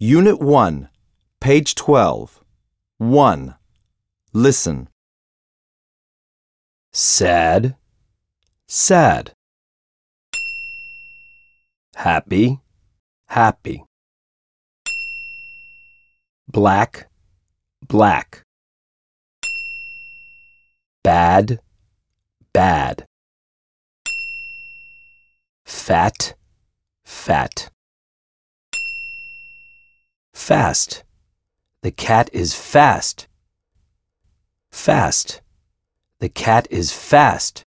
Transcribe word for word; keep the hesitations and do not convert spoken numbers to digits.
Unit one, page twelve. one. Listen. Sad, sad. Happy, happy. Black, black. Bad, bad. Fat, fat. Fast. The cat is fast. Fast. The cat is fast.